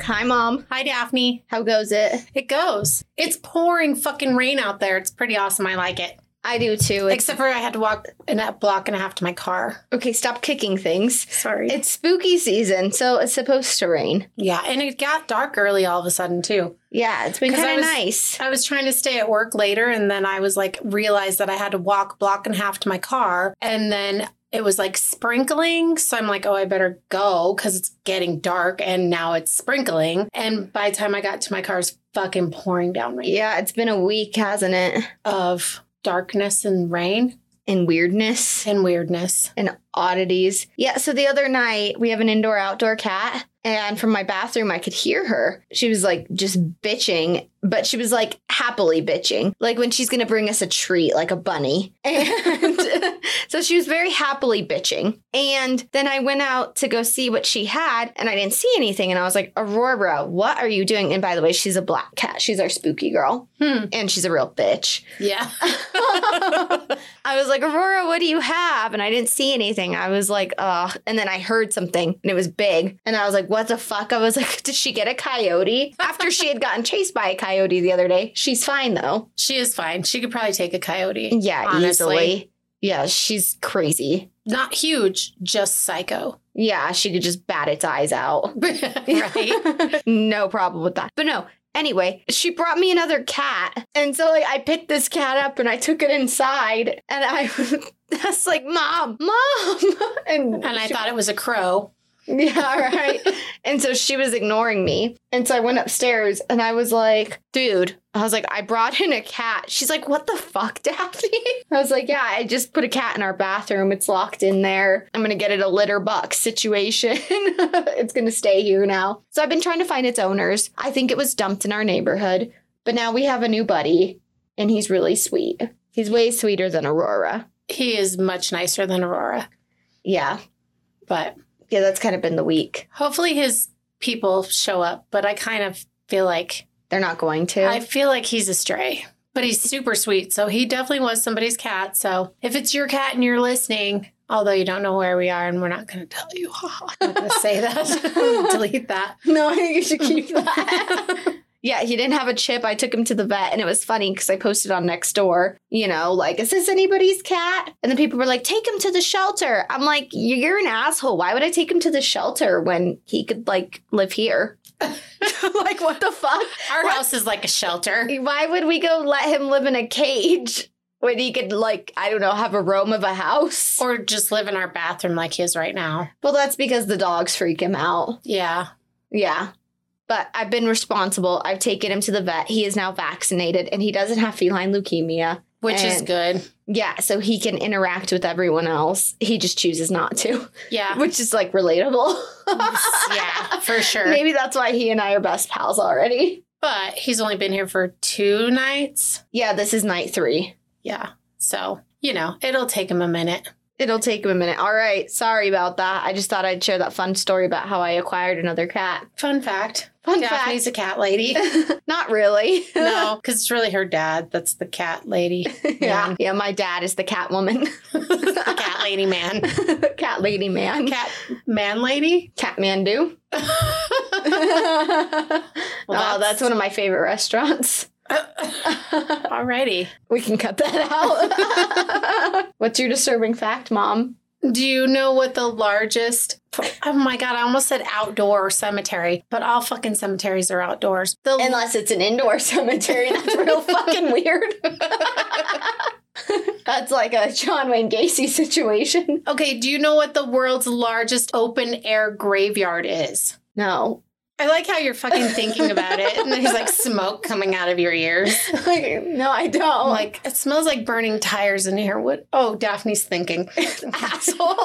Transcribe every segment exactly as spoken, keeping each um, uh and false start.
Hi, Mom. Hi, Daphne. How goes it? It goes. It's pouring fucking rain out there. It's pretty awesome. I like it. I do too. It's... Except for I had to walk in a block and a half to my car. Okay, stop kicking things. Sorry. It's spooky season, so it's supposed to rain. Yeah, and it got dark early all of a sudden, too. Yeah, it's been kind of nice. I was trying to stay at work later, and then I was like, realized that I had to walk a block and a half to my car, and then it was like sprinkling. So I'm like, oh, I better go because it's getting dark, and now it's sprinkling. And by the time I got to my car, it's fucking pouring down rain. Yeah, it's been a week, hasn't it? Of darkness and rain. And weirdness. And weirdness. And oddities. Yeah, so the other night, we have an indoor-outdoor cat. And from my bathroom, I could hear her. She was like just bitching, but she was like happily bitching. Like when she's going to bring us a treat, like a bunny. And so she was very happily bitching. And then I went out to go see what she had and I didn't see anything. And I was like, Aurora, what are you doing? And by the way, she's a black cat. She's our spooky girl. Hmm. And she's a real bitch. Yeah. I was like, Aurora, what do you have? And I didn't see anything. I was like, ugh. And then I heard something and it was big. And I was like, what the fuck? I was like, did she get a coyote? After she had gotten chased by a coyote the other day. She's fine, though. She is fine. She could probably take a coyote. Yeah, honestly. Easily. Yeah, she's crazy. Not huge, just psycho. Yeah, she could just bat its eyes out. Right? No problem with that. But no. Anyway, she brought me another cat. And so like I picked this cat up and I took it inside and I was like, Mom, Mom. And, and I she, thought it was a crow. Yeah, right. And so she was ignoring me. And so I went upstairs and I was like, dude, I was like, I brought in a cat. She's like, what the fuck, Daphne? I was like, yeah, I just put a cat in our bathroom. It's locked in there. I'm going to get it a litter box situation. It's going to stay here now. So I've been trying to find its owners. I think it was dumped in our neighborhood. But now we have a new buddy and he's really sweet. He's way sweeter than Aurora. He is much nicer than Aurora. Yeah. But yeah, that's kind of been the week. Hopefully his people show up, but I kind of feel like they're not going to. I feel like he's a stray, but he's super sweet. So he definitely was somebody's cat. So if it's your cat and you're listening, although you don't know where we are and we're not going to tell you, I'm not going to say that. Delete that. No, I think you should keep that. Yeah, he didn't have a chip. I took him to the vet, and it was funny because I posted on Nextdoor, you know, like, is this anybody's cat? And then people were like, take him to the shelter. I'm like, you're an asshole. Why would I take him to the shelter when he could, like, live here? Like, what the fuck? Our what? house is like a shelter. Why would we go let him live in a cage when he could, like, I don't know, have a roam of a house? Or just live in our bathroom like he is right now. Well, that's because the dogs freak him out. Yeah. Yeah. But I've been responsible. I've taken him to the vet. He is now vaccinated, and he doesn't have feline leukemia. Which and, is good. Yeah, so he can interact with everyone else. He just chooses not to. Yeah. Which is, like, relatable. Yeah, for sure. Maybe that's why he and I are best pals already. But he's only been here for two nights. Yeah, this is night three. Yeah. So, you know, it'll take him a minute. It'll take him a minute. All right. Sorry about that. I just thought I'd share that fun story about how I acquired another cat. Fun fact. Fun Daphne's fact. a cat lady. Not really. No, because it's really her dad that's the cat lady. Yeah. Man. Yeah, my dad is the cat woman. The cat lady man. Cat lady man. Cat man lady? Cat man do. Well, oh, that's... that's one of my favorite restaurants. Alrighty. We can cut that out. What's your disturbing fact, Mom? Do you know what the largest... Oh my God, I almost said outdoor cemetery, but all fucking cemeteries are outdoors. The... Unless it's an indoor cemetery, that's real fucking weird. That's like a John Wayne Gacy situation. Okay, do you know what the world's largest open-air graveyard is? No. I like how you're fucking thinking about it, and there's like smoke coming out of your ears. Like, no, I don't. Like, it smells like burning tires in here. What? Oh, Daphne's thinking. Asshole.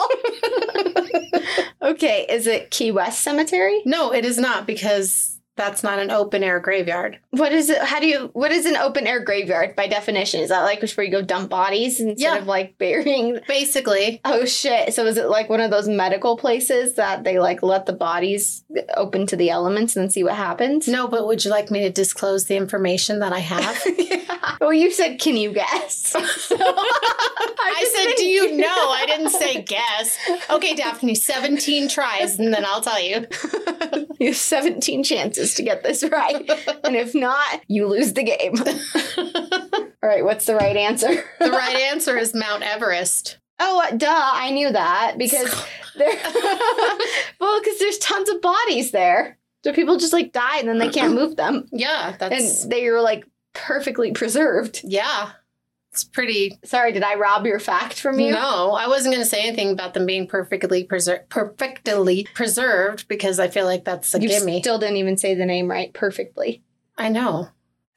Okay, is it Key West Cemetery? No, it is not, because that's not an open air graveyard. What is it? How do you, what is an open air graveyard by definition? Is that like where you go dump bodies instead Yeah. of like burying? Basically. Oh shit. So is it like one of those medical places that they like let the bodies open to the elements and see what happens? No, but would you like me to disclose the information that I have? Yeah. Well, you said, can you guess? So, I said, do you know? I didn't say guess. Okay, Daphne, seventeen tries, and then I'll tell you. You have seventeen chances to get this right. And if not, you lose the game. All right, what's the right answer? The right answer is Mount Everest. Oh, uh, duh, I knew that because there well, because there's tons of bodies there. So people just like die and then they can't move them. Yeah, that's And they were like perfectly preserved. yeah. It's pretty. Sorry, did I rob your fact from you? No, I wasn't going to say anything about them being perfectly preserved, perfectly preserved because I feel like that's a You gimme. still didn't even say the name right perfectly. I know.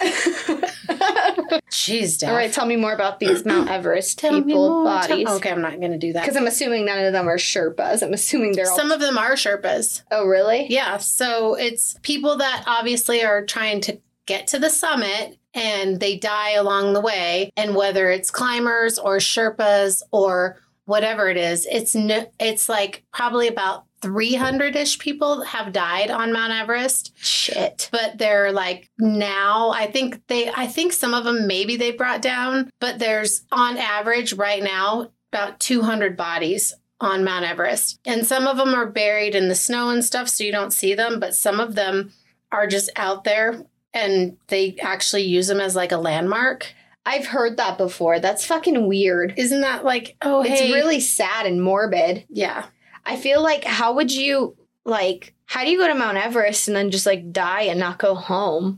Jeez, Daph. All right, tell me more about these Mount Everest Tell me people more. bodies. Tell- okay, I'm not going to do that. Because I'm assuming none of them are Sherpas. I'm assuming they're all. Some of them are Sherpas. Oh, really? Yeah, so it's people that obviously are trying to get to the summit and they die along the way. And whether it's climbers or Sherpas or whatever it is, it's no, it's like probably about three hundred-ish people have died on Mount Everest. Shit. But they're like now, I think they, I think some of them maybe they brought down, but there's on average right now about two hundred bodies on Mount Everest. And some of them are buried in the snow and stuff, so you don't see them, but some of them are just out there and they actually use them as like a landmark. I've heard that before. That's fucking weird. Isn't that like, oh, It's hey. really sad and morbid. Yeah. I feel like, how would you, like, how do you go to Mount Everest and then just, like, die and not go home?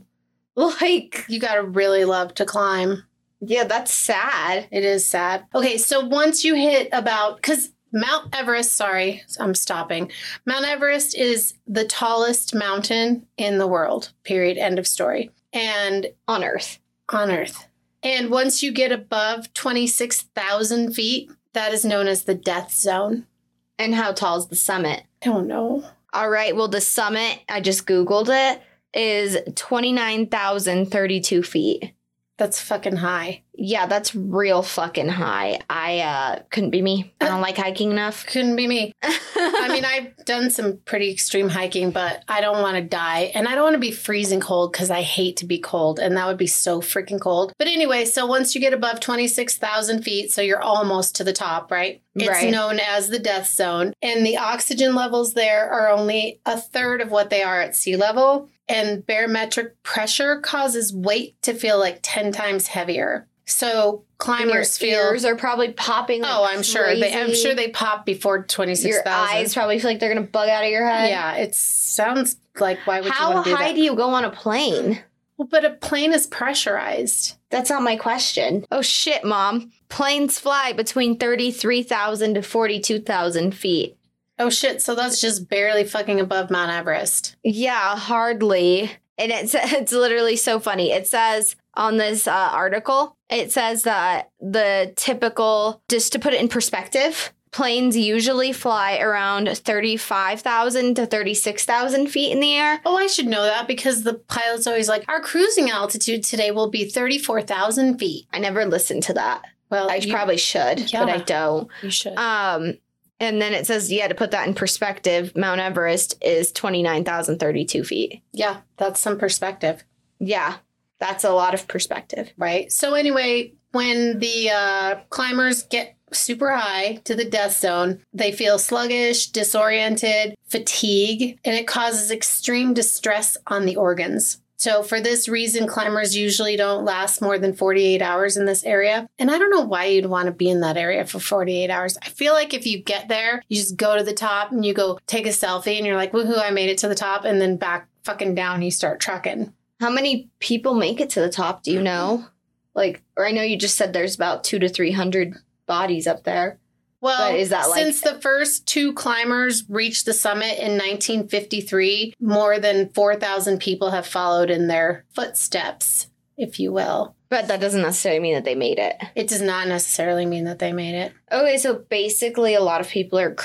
Like, You got to really love to climb. yeah, that's sad. It is sad. Okay, so once you hit about, because Mount Everest, sorry, I'm stopping. Mount Everest is the tallest mountain in the world, period, end of story. And On Earth. on Earth. And once you get above twenty-six thousand feet, that is known as the death zone. And how tall is the summit? I don't know. All right, well, the summit, I just Googled it, is twenty-nine thousand thirty-two feet. That's fucking high. Yeah, that's real fucking high. I uh couldn't be me. I don't like hiking enough. Couldn't be me. I mean, I've done some pretty extreme hiking, but I don't want to die. And I don't want to be freezing cold because I hate to be cold. And that would be so freaking cold. But anyway, so once you get above twenty-six thousand feet, so you're almost to the top, right? It's Right. known as the death zone. And the oxygen levels there are only a third of what they are at sea level. And barometric pressure causes weight to feel like ten times heavier. So climbers Your feel. ears are probably popping. Like Oh, I'm sure. They, I'm crazy. sure they pop before twenty-six Your thousand. eyes probably feel like they're gonna bug out of your head. Yeah, it sounds like why would you How want to do high that? do you go on a plane? Well, but a plane is pressurized. That's not my question. Oh shit, Mom. Planes fly between thirty-three thousand to forty-two thousand feet. Oh shit! So that's just barely fucking above Mount Everest. Yeah, hardly. And it's it's literally so funny. It says on this uh, article, it says that the typical, just to put it in perspective, planes usually fly around thirty-five thousand to thirty-six thousand feet in the air. Oh, I should know that because the pilot's always like, our cruising altitude today will be thirty-four thousand feet. I never listened to that. Well, I you, probably should, Yeah. but I don't. you should. Um, and then it says, yeah, to put that in perspective, Mount Everest is twenty-nine thousand thirty-two feet. yeah, that's some perspective, Yeah, that's a lot of perspective. right? So anyway, when the uh, climbers get super high to the death zone, they feel sluggish, disoriented, fatigue, and it causes extreme distress on the organs. So for this reason, climbers usually don't last more than forty-eight hours in this area. And I don't know why you'd want to be in that area for forty-eight hours. I feel like if you get there, you just go to the top and you go take a selfie and you're like, woohoo, I made it to the top. And then back fucking down, you start trucking. How many people make it to the top? Do you know? Like, or I know you just said there's about two to three hundred bodies up there. Well, But is that like- since the first two climbers reached the summit in nineteen fifty-three, more than four thousand people have followed in their footsteps, if you will. But that doesn't necessarily mean that they made it. It does not necessarily mean that they made it. Okay, so basically a lot of people are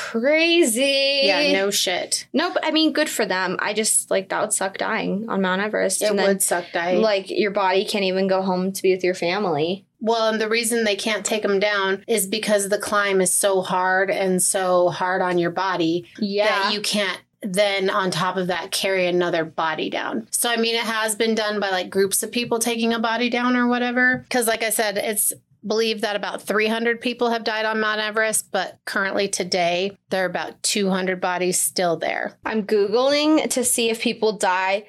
crazy. Yeah, no shit. No, but I mean, good for them. I just, like, that would suck dying on Mount Everest. It and would then, suck dying. like, your body can't even go home to be with your family. Well, and the reason they can't take them down is because the climb is so hard and so hard on your body Yeah. that you can't then on top of that carry another body down. So I mean it has been done by like groups of people taking a body down or whatever, because like I said, it's believe that about three hundred people have died on Mount Everest, but currently today, there are about two hundred bodies still there. I'm Googling to see if people die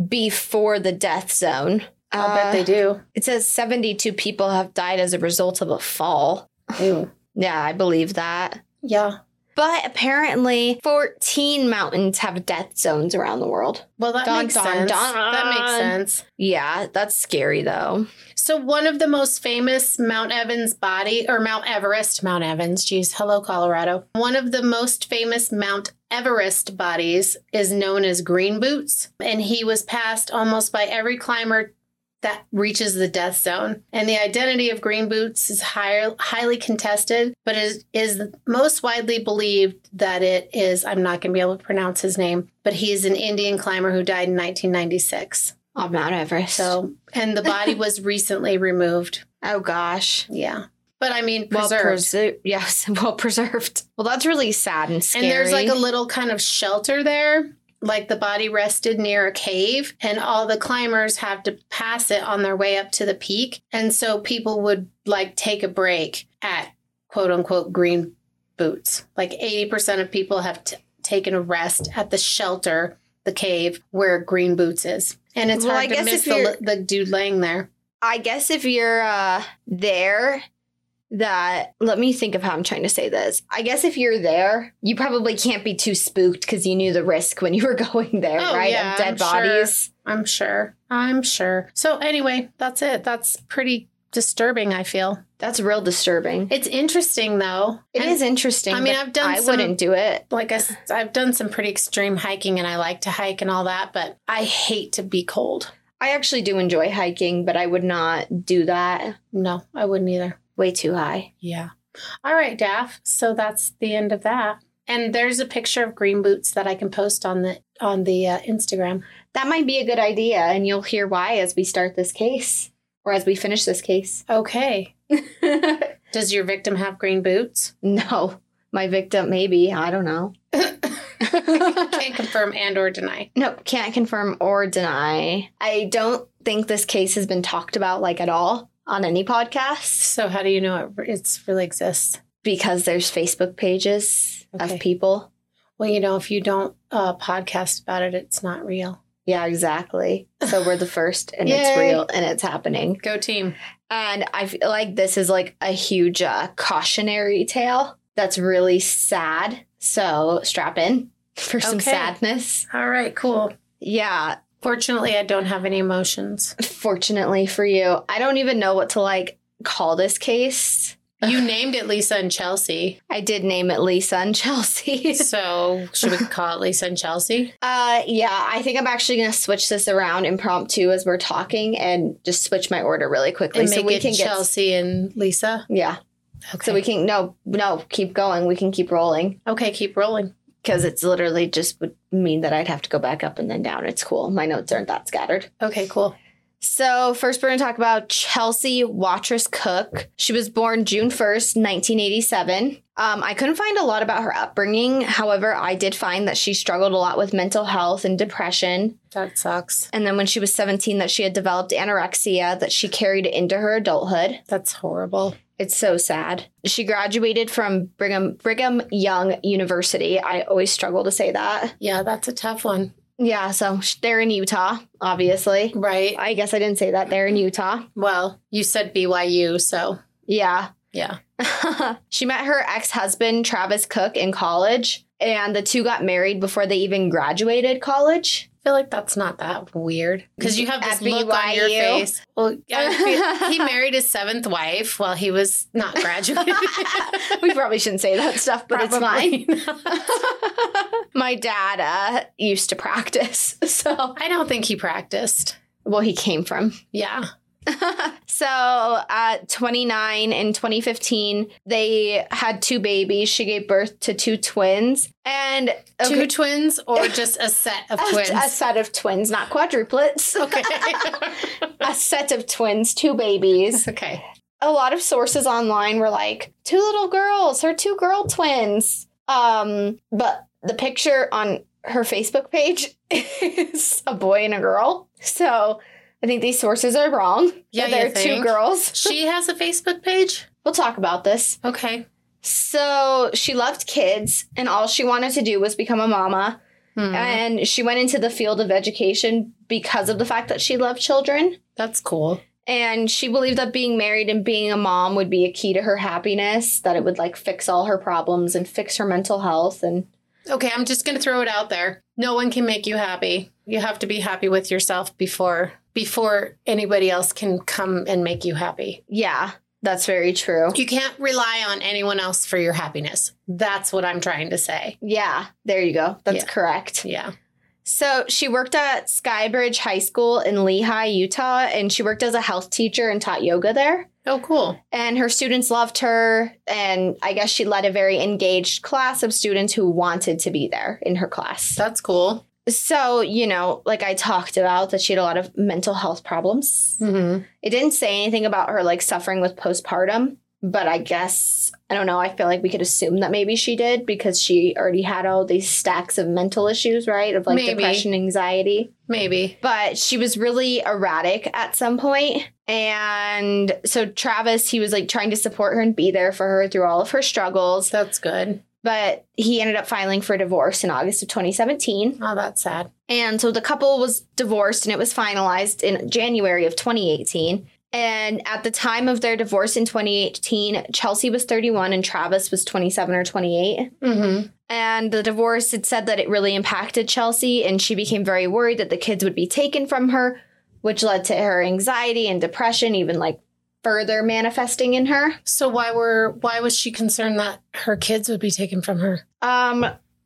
before the death zone. I'll uh, bet they do. It says seventy-two people have died as a result of a fall. Ew. Yeah, I believe that. Yeah. But apparently fourteen mountains have death zones around the world. Well, that Dun, makes dun, sense. dun. That makes sense. Yeah, that's scary though. So one of the most famous Mount Evans body, or Mount Everest, Mount Evans, geez, hello, Colorado. One of the most famous Mount Everest bodies is known as Green Boots, and he was passed almost by every climber that reaches the death zone. And the identity of Green Boots is high, highly contested, but is, is most widely believed that it is, I'm not going to be able to pronounce his name, but he is an Indian climber who died in nineteen ninety-six. On Mount Everest. So, and the body was recently removed. Oh, gosh. Yeah. But I mean, Well preserved. preserved. Yes, well preserved. Well, that's really sad and scary. And there's like a little kind of shelter there. Like the body rested near a cave, and all the climbers have to pass it on their way up to the peak. And so people would like take a break at quote unquote Green Boots. Like eighty percent of people have t- taken a rest at the shelter, the cave where Green Boots is. And it's Well, hard I to guess miss if you're- the, the dude laying there. I guess if you're uh, there, that, let me think of how I'm trying to say this. I guess if you're there, you probably can't be too spooked because you knew the risk when you were going there, Oh, right? yeah, of dead I'm bodies. Sure. I'm sure. I'm sure. So anyway, that's it. That's pretty disturbing, I feel. That's real disturbing. It's interesting, though. It And is interesting. I mean, but I've done I some- wouldn't do it. Like I, s- I've done some pretty extreme hiking, and I like to hike and all that, but I hate to be cold. I actually do enjoy hiking, but I would not do that. No, I wouldn't either. Way too high. Yeah. All right, Daff. So that's the end of that. And there's a picture of Green Boots that I can post on the on the uh, Instagram. That might be a good idea, and you'll hear why as we start this case or as we finish this case. Okay. Does your victim have green boots? No, my victim, maybe. I don't know. Can't confirm and or deny. Nope, can't confirm or deny. I don't think this case has been talked about like at all on any podcast So how do you know it it's really exists? because there's Facebook pages Okay. of people. Well, you know, if you don't uh, podcast about it, it's not real. Yeah, exactly. So we're the first and it's Yay. real and it's happening. Go team. And I feel like this is like a huge uh, cautionary tale that's really sad. So strap in for some Okay. sadness. All right, cool. Yeah, Fortunately, I don't have any emotions. fortunately for you. I don't even know what to like call this case. You named it Lisa and Chelsea. I did name it Lisa and Chelsea. So should we call it Lisa and Chelsea? uh, yeah, I think I'm actually going to switch this around impromptu as we're talking and just switch my order really quickly. And so make we it can get. Chelsea and Lisa? Yeah. Okay. So we can, no, no, keep going. We can keep rolling. Okay, keep rolling. Because it's literally just would mean that I'd have to go back up and then down. It's cool. My notes aren't that scattered. Okay, cool. So first we're going to talk about Chelsea Watrous Cook. She was born June first, nineteen eighty-seven. Um, I couldn't find a lot about her upbringing. However, I did find that she struggled a lot with mental health and depression. That sucks. And then when she was seventeen, that she had developed anorexia that she carried into her adulthood. That's horrible. It's so sad. She graduated from Brigham Brigham Young University. I always struggle to say that. Yeah, that's a tough one. Yeah, so sh- they're in Utah, obviously. Right. I guess I didn't say that. They're in Utah. Well, you said B Y U, so Yeah. yeah. She met her ex-husband, Travis Cook, in college, and the two got married before they even graduated college. I feel like that's not that weird because you have this At look on your B Y U. face. Well, I feel, he married his seventh wife while he was not graduated. We probably shouldn't say that stuff, but Probably it's fine. My dad uh, used to practice, so I don't think he practiced. well, he came from. Yeah. So at twenty-nine in twenty fifteen, they had two babies. She gave birth to two twins and Two okay, twins or just a set of a- twins? A, set of twins, not quadruplets. Okay. A set of twins, two babies. Okay. A lot of sources online were like, two little girls, her two girl twins. Um, but the picture on her Facebook page is a boy and a girl. So I think these sources are wrong. Yeah, There you are two think? girls. She has a Facebook page? We'll talk about this. Okay. So she loved kids, and all she wanted to do was become a mama. Hmm. And she went into the field of education because of the fact that she loved children. That's cool. And she believed that being married and being a mom would be a key to her happiness, that it would like fix all her problems and fix her mental health. And Okay, I'm just going to throw it out there. No one can make you happy. You have to be happy with yourself before before anybody else can come and make you happy. yeah, that's very true. You can't rely on anyone else for your happiness. That's what I'm trying to say. Yeah, there you go. That's Yeah. correct. Yeah. So she worked at Skybridge High School in Lehi, Utah, and she worked as a health teacher and taught yoga there. Oh, cool. And her students loved her, and I guess she led a very engaged class of students who wanted to be there in her class. That's cool. So, you know, like I talked about, that she had a lot of mental health problems. Mm-hmm. It didn't say anything about her like suffering with postpartum, but I guess, I don't know, I feel like we could assume that maybe she did because she already had all these stacks of mental issues, right? Of like Maybe. depression, anxiety. Maybe. But she was really erratic at some point. And so Travis, he was like trying to support her and be there for her through all of her struggles. That's good. But he ended up filing for divorce in August of twenty seventeen. Oh, that's sad. And so the couple was divorced and it was finalized in January of twenty eighteen. And at the time of their divorce in twenty eighteen, Chelsea was thirty-one and Travis was twenty-seven or twenty-eight. Mm-hmm. And the divorce had said that it really impacted Chelsea, and she became very worried that the kids would be taken from her, which led to her anxiety and depression, even like further manifesting in her. So why were why was she concerned that her kids would be taken from her? Um,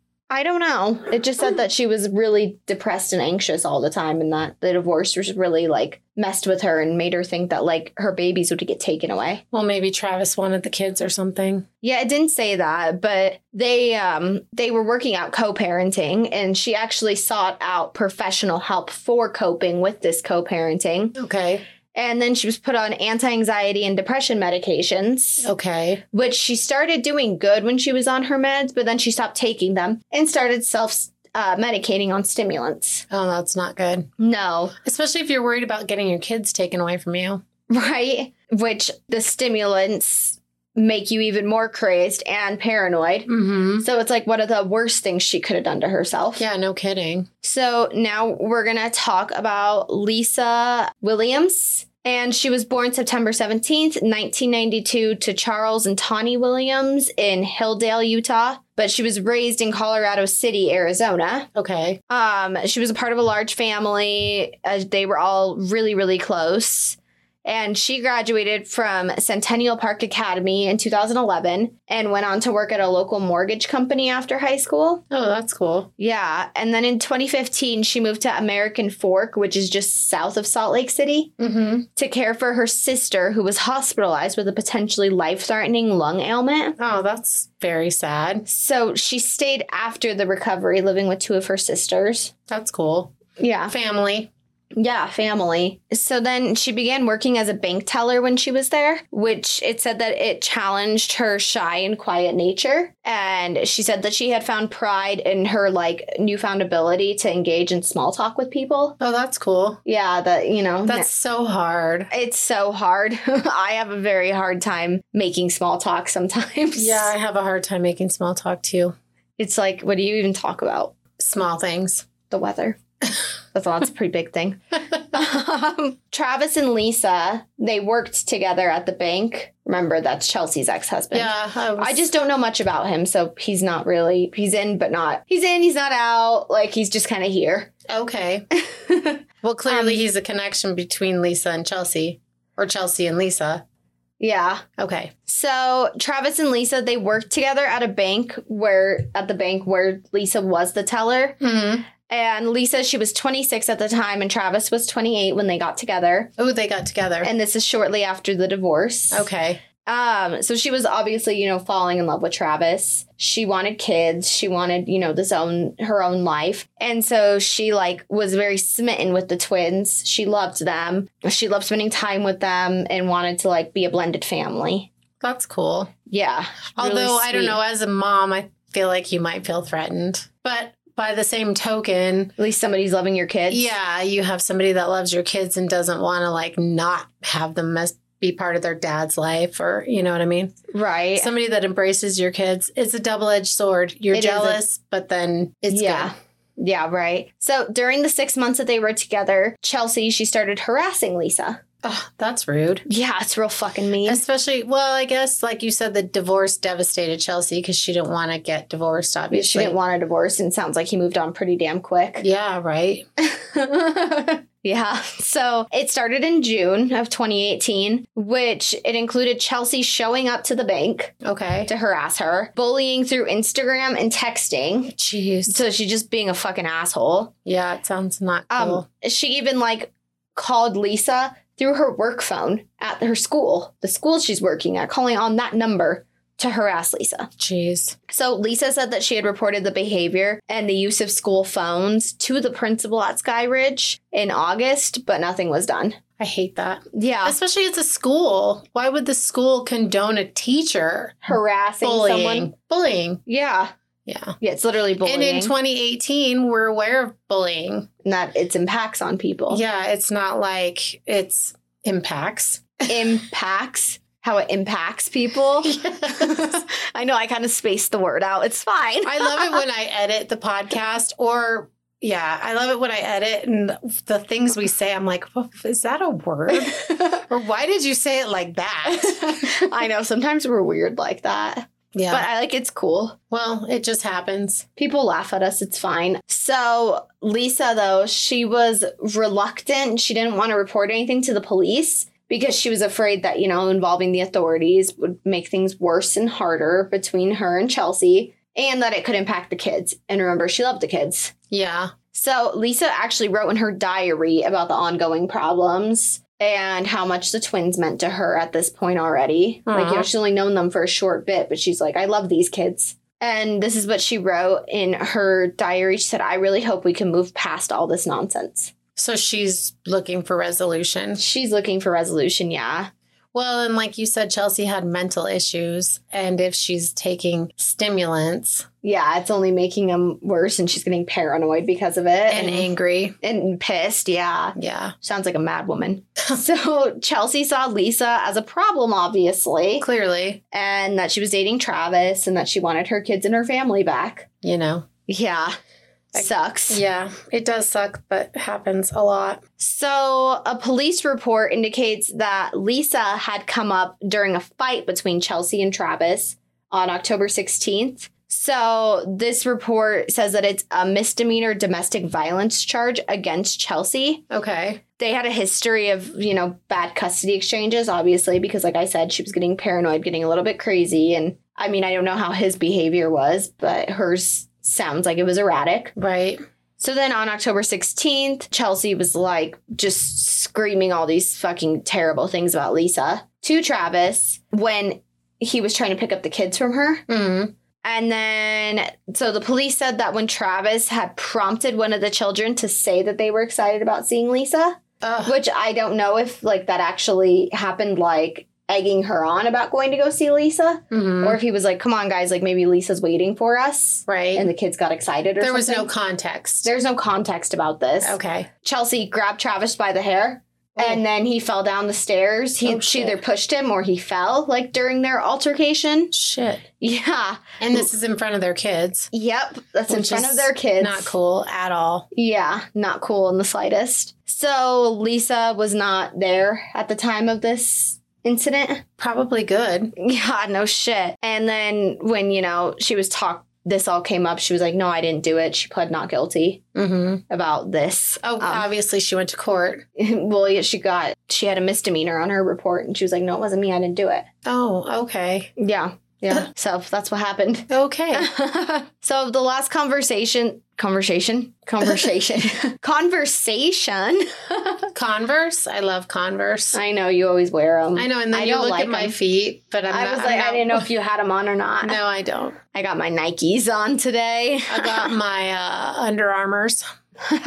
I don't know. It just said that she was really depressed and anxious all the time, and that the divorce was really like messed with her and made her think that like her babies would get taken away. Well, maybe Travis wanted the kids or something. Yeah, it didn't say that, but they um they were working out co-parenting, and she actually sought out professional help for coping with this co-parenting. Okay. And then she was put on anti-anxiety and depression medications, Okay. which she started doing good when she was on her meds, but then she stopped taking them and started self uh, medicating on stimulants. Oh, that's not good. No, Especially if you're worried about getting your kids taken away from you. right? Which the stimulants make you even more crazed and paranoid. Mm-hmm. So it's like one of the worst things she could have done to herself. Yeah, no kidding. So now we're going to talk about Lisa Williams. And she was born September seventeenth, nineteen ninety-two to Charles and Tawny Williams in Hilldale, Utah. But she was raised in Colorado City, Arizona. Okay. Um, she was a part of a large family. Uh, they were all really, really close. And she graduated from Centennial Park Academy in two thousand eleven and went on to work at a local mortgage company after high school. Oh, that's cool. Yeah. And then in twenty fifteen, she moved to American Fork, which is just south of Salt Lake City, Mm-hmm. to care for her sister who was hospitalized with a potentially life-threatening lung ailment. Oh, that's very sad. So she stayed after the recovery, living with two of her sisters. That's cool. Yeah. Family. Yeah, family. So then she began working as a bank teller when she was there, which it said that it challenged her shy and quiet nature. And she said that she had found pride in her like newfound ability to engage in small talk with people. Oh, that's cool. Yeah, that, you know, That's so hard. it's so hard. I have a very hard time making small talk sometimes. Yeah, I have a hard time making small talk too. It's like, what do you even talk about? Small things. The weather. That's, that's a pretty big thing. Um, Travis and Lisa, they worked together at the bank. Remember, that's Chelsea's ex-husband. Yeah. I, was, I just don't know much about him, so he's not really, he's in, but not, he's in, he's not out. Like, he's just kind of here. Okay. Well, clearly Um, he's a connection between Lisa and Chelsea. Or Chelsea and Lisa. Yeah. Okay. So Travis and Lisa, they worked together at a bank where, at the bank where Lisa was the teller. Mm-hmm. And Lisa, she was twenty-six at the time, and Travis was twenty-eight when they got together. Oh, they got together. And this is shortly after the divorce. Okay. Um, so she was obviously, you know, falling in love with Travis. She wanted kids. She wanted, you know, this own, her own life. And so she like was very smitten with the twins. She loved them. She loved spending time with them and wanted to like be a blended family. That's cool. Yeah. Although, really I don't sweet. know, as a mom, I feel like you might feel threatened. But by the same token, At least somebody's loving your kids. yeah, you have somebody that loves your kids and doesn't want to like not have them as be part of their dad's life, or you know what I mean? Right. Somebody that embraces your kids. It's a double-edged sword. You're It is a- jealous, but then it's yeah. good. Yeah, right. So during the six months that they were together, Chelsea, she started harassing Lisa. Oh, that's rude. Yeah, it's real fucking mean. Especially, well, I guess, like you said, the divorce devastated Chelsea because she didn't want to get divorced, obviously. She didn't want a divorce, and it sounds like he moved on pretty damn quick. Yeah, right. Yeah. So it started in June of twenty eighteen, which it included Chelsea showing up to the bank Okay. to harass her, bullying through Instagram and texting. Jeez. So she's just being a fucking asshole. Yeah, it sounds not cool. Um, she even like called Lisa through her work phone at her school, the school she's working at, calling on that number to harass Lisa. Jeez. So Lisa said that she had reported the behavior and the use of school phones to the principal at Skyridge in August, but nothing was done. I hate that. Yeah. Especially it's a school. Why would the school condone a teacher Harassing bullying? someone. Bullying. Yeah. Yeah. Yeah, it's literally bullying. And in twenty eighteen, we're aware of bullying. and that its impacts on people. Yeah, it's not like it's impacts. Impacts. How it impacts people. Yes. I know I kind of spaced the word out. It's fine. I love it when I edit the podcast or yeah, I love it when I edit and the things we say, I'm like, well, is that a word? Or why did you say it like that? I know sometimes we're weird like that. Yeah. But I like it's cool. Well, it just happens. People laugh at us. It's fine. So Lisa, though, she was reluctant. She didn't want to report anything to the police because she was afraid that, you know, involving the authorities would make things worse and harder between her and Chelsea and that it could impact the kids. And remember, she loved the kids. Yeah. So Lisa actually wrote in her diary about the ongoing problems and how much the twins meant to her at this point already. Aww. Like, you know, she's only known them for a short bit, but she's like, I love these kids. And this is what she wrote in her diary. She said, I really hope we can move past all this nonsense. So she's looking for resolution. She's looking for resolution, yeah. Well, and like you said, Chelsea had mental issues. And if she's taking stimulants Yeah, it's only making them worse, and she's getting paranoid because of it. and angry. And pissed, yeah. Yeah. Sounds like a mad woman. So Chelsea saw Lisa as a problem, obviously, Clearly, and that she was dating Travis and that she wanted her kids and her family back. you know. Yeah. Like- Sucks. Yeah, it does suck, but happens a lot. So a police report indicates that Lisa had come up during a fight between Chelsea and Travis on October sixteenth. So this report says that it's a misdemeanor domestic violence charge against Chelsea. Okay. They had a history of, you know, bad custody exchanges, obviously, because like I said, she was getting paranoid, getting a little bit crazy. And I mean, I don't know how his behavior was, but hers sounds like it was erratic. Right. So then on October sixteenth, Chelsea was like just screaming all these fucking terrible things about Lisa to Travis when he was trying to pick up the kids from her. Mm. And then, so the police said that when Travis had prompted one of the children to say that they were excited about seeing Lisa, Ugh. which I don't know if like that actually happened, like egging her on about going to go see Lisa, Mhm. or if he was like, come on guys, like maybe Lisa's waiting for us. Right. And the kids got excited or there was something. no context. There's no context about this. Okay. Chelsea grabbed Travis by the hair. Oh. And then he fell down the stairs. He Oh, she shit. either pushed him or he fell, like during their altercation. Shit. Yeah. And this is in front of their kids. Yep. That's in Which front is of their kids. Not cool at all. Yeah. Not cool in the slightest. So Lisa was not there at the time of this incident. Probably good. Yeah, no shit. And then when, you know, she was talked, this all came up, she was like, no, I didn't do it. She pled not guilty Mm-hmm. about this. Oh, Um, obviously she went to court. well, yeah, she got, she had a misdemeanor on her report and she was like, no, it wasn't me. I didn't do it. Oh, okay. Yeah. Yeah. So that's what happened. Okay. So the last conversation, conversation, conversation, conversation. Converse. I love Converse. I know you always wear them. I know, and then I you don't look like at my 'em. feet, but I'm I not. was I'm like, I not- didn't know if you had them on or not. No, I don't. I got my Nikes on today. I got my uh, Under Armours.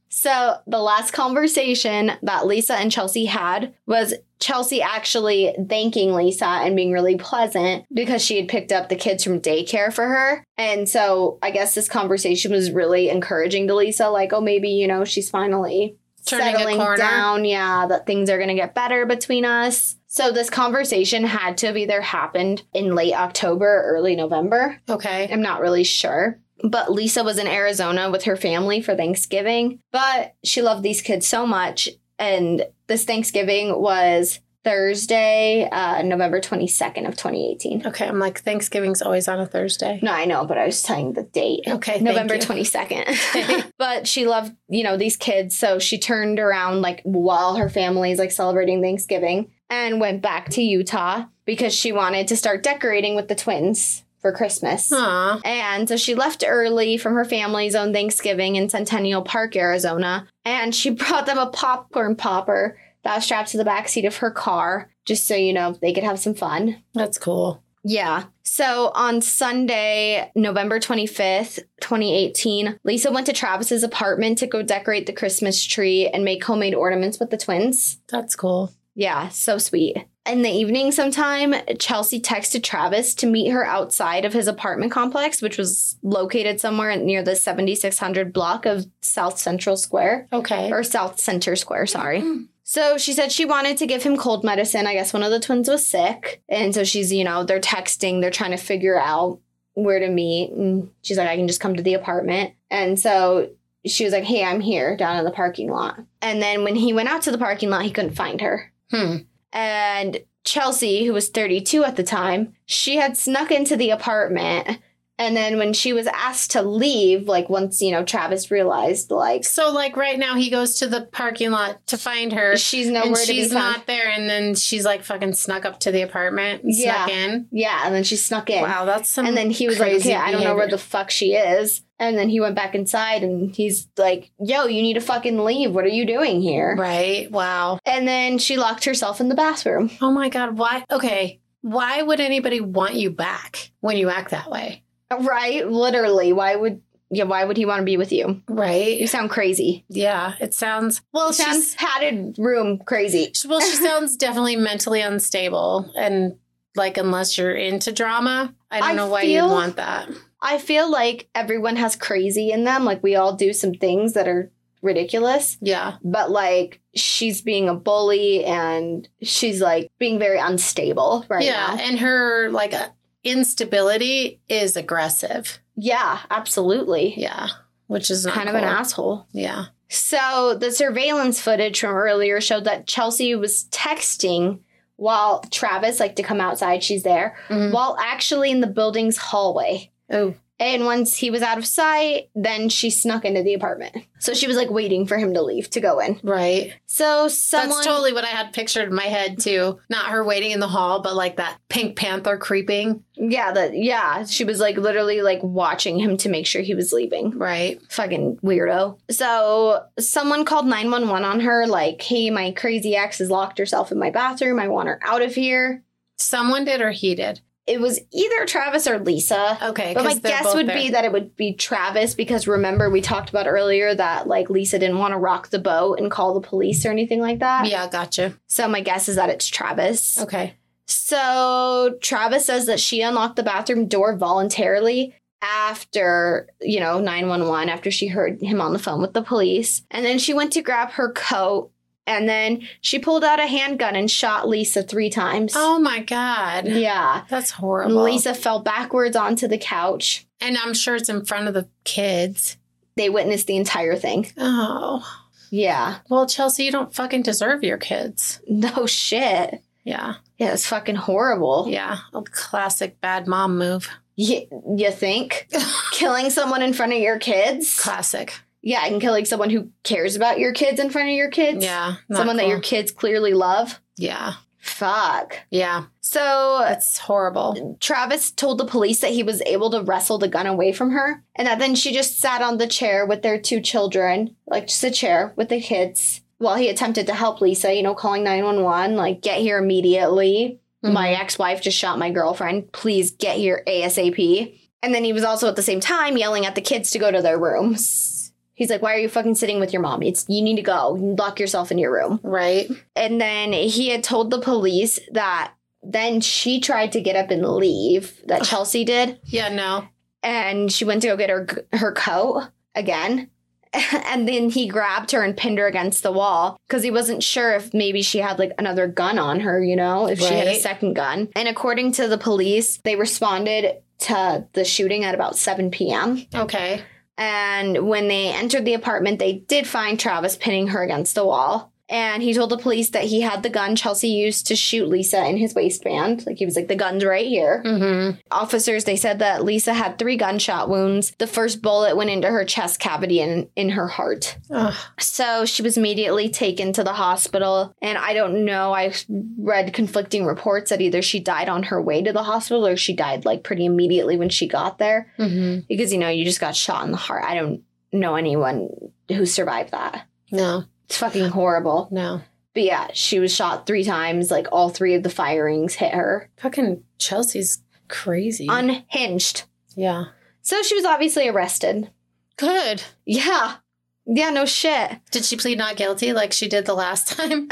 So the last conversation that Lisa and Chelsea had was Chelsea actually thanking Lisa and being really pleasant because she had picked up the kids from daycare for her. And so I guess this conversation was really encouraging to Lisa, like, oh, maybe, you know, she's finally Turning settling a corner. down. Yeah, that things are going to get better between us. So this conversation had to have either happened in late October or early November. Okay. I'm not really sure. But Lisa was in Arizona with her family for Thanksgiving. But she loved these kids so much. And this Thanksgiving was Thursday, uh, November twenty-second of twenty eighteen. Okay. I'm like, Thanksgiving's always on a Thursday. No, I know, but I was telling the date. Okay. thank November you. twenty-second. But she loved, you know, these kids. So she turned around like while her family's like celebrating Thanksgiving and went back to Utah because she wanted to start decorating with the twins for Christmas. Aw. And so she left early from her family's own Thanksgiving in Centennial Park, Arizona. And she brought them a popcorn popper that was strapped to the back seat of her car, just so, you know, they could have some fun. That's cool. Yeah. So on Sunday, November twenty-fifth, twenty eighteen, Lisa went to Travis's apartment to go decorate the Christmas tree and make homemade ornaments with the twins. That's cool. Yeah, so sweet. In the evening sometime, Chelsea texted Travis to meet her outside of his apartment complex, which was located somewhere near the seventy-six hundred block of South Central Square. Okay. Or South Center Square, sorry. So she said she wanted to give him cold medicine. I guess one of the twins was sick. And so she's, you know, they're texting. They're trying to figure out where to meet. And she's like, I can just come to the apartment. And so she was like, hey, I'm here down in the parking lot. And then when he went out to the parking lot, he couldn't find her. Hmm. And Chelsea, who was thirty-two at the time, she had snuck into the apartment. And then when she was asked to leave, like once, you know, Travis realized, like, So, like, right now he goes to the parking lot to find her. she's nowhere and to be she's found. not there. And then she's, like, fucking snuck up to the apartment and Yeah. snuck in. Yeah, and then she snuck in. Wow, that's some And then he was like, crazy okay, I don't know where behavior. the fuck she is. And then he went back inside and he's like, yo, you need to fucking leave. What are you doing here? Right. Wow. And then she locked herself in the bathroom. Oh, my God. Why? Okay. Why would anybody want you back when you act that way? Right? Literally. Why would yeah, why would he want to be with you? You Right. sound crazy. Yeah. It sounds, well, It sounds she's, padded room crazy. well, she sounds definitely mentally unstable. And, like, unless you're into drama, I don't I know why feel- you'd want that. I feel like everyone has crazy in them. Like we all do some things that are ridiculous. Yeah. But like she's being a bully and she's like being very unstable right yeah. now. And her, like, uh, instability is aggressive. Yeah, absolutely. Yeah. Which is not Kind of cool. an asshole. Yeah. So the surveillance footage from earlier showed that Chelsea was texting while Travis, like to come outside, she's there, Mhm. while actually in the building's hallway. Oh. And once he was out of sight, then she snuck into the apartment. So she was like waiting for him to leave to go in. Right. So someone... That's totally what I had pictured in my head, too. Not her waiting in the hall, but like that Pink Panther creeping. Yeah, that yeah. She was like literally like watching him to make sure he was leaving. Right. Fucking weirdo. So someone called nine one one on her, like, hey, my crazy ex has locked herself in my bathroom. I want her out of here. Someone did or he did? It was either Travis or Lisa. Okay. But my 'cause they're guess both would there. be that it would be Travis because remember we talked about earlier that like Lisa didn't want to rock the boat and call the police or anything like that. Yeah, gotcha. So my guess is that it's Travis. Okay. So Travis says that she unlocked the bathroom door voluntarily after, you know, nine one one, after she heard him on the phone with the police. And then she went to grab her coat and then she pulled out a handgun and shot Lisa three times. Oh my God. Yeah. That's And horrible. Lisa fell backwards onto the couch. And I'm sure it's in front of the kids. They witnessed the entire thing. Oh. Yeah. Well, Chelsea, you don't fucking deserve your kids. No shit. Yeah. Yeah, it's fucking horrible. Yeah. A classic bad mom move. Y- you think? Killing someone in front of your kids? Classic. Yeah, and killing someone who cares about your kids in front of your kids? Yeah. not Someone that cool. your kids clearly love? Yeah. Fuck. Yeah. So That's horrible. Travis told the police that he was able to wrestle the gun away from her and that then she just sat on the chair with their two children, like just a chair with the kids, while he attempted to help Lisa, you know, calling nine one one, like, get here immediately. Mhm. My ex-wife just shot my girlfriend. Please get here ASAP. And then he was also at the same time yelling at the kids to go to their rooms. He's like, why are you fucking sitting with your mom? It's you need to go. Lock yourself in your room. Right. And then he had told the police that then she tried to get up and leave, that Chelsea did. Yeah, no. And she went to go get her her coat again. And then he grabbed her and pinned her against the wall because he wasn't sure if maybe she had like another gun on her, you know, if right. she had a second gun. And according to the police, they responded to the shooting at about seven p.m. Okay. And when they entered the apartment, they did find Travis pinning her against the wall. And he told the police that he had the gun Chelsea used to shoot Lisa in his waistband. Like, he was like, the gun's right here. Mm-hmm. Officers, they said that Lisa had three gunshot wounds. The first bullet went into her chest cavity and in her heart. Ugh. So she was immediately taken to the hospital. And I don't know, I read conflicting reports that either she died on her way to the hospital or she died, like, pretty immediately when she got there. Mm-hmm. Because, you know, you just got shot in the heart. I don't know anyone who survived that. No. It's fucking horrible. No. But yeah, she was shot three times. Like, all three of the firings hit her. Fucking Chelsea's crazy. Unhinged. Yeah. So she was obviously arrested. Good. Yeah. Yeah, no shit. Did she plead not guilty like she did the last time?